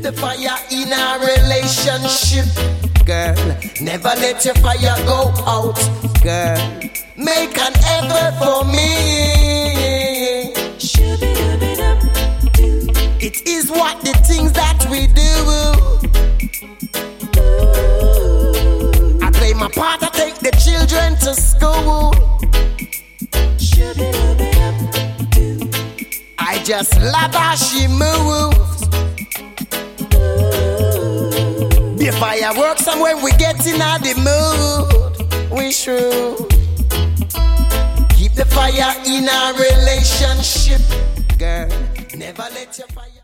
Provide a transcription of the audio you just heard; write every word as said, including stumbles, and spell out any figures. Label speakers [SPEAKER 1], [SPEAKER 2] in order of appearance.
[SPEAKER 1] the fire in our relationship, girl. Never let your fire go out, girl. Make an effort for me. It is what the things that we do. I play my part, I take the children to school. I just love how she moves. The fireworks, and when we get in the mood, we should keep the fire in our relationship, girl. Never let your fire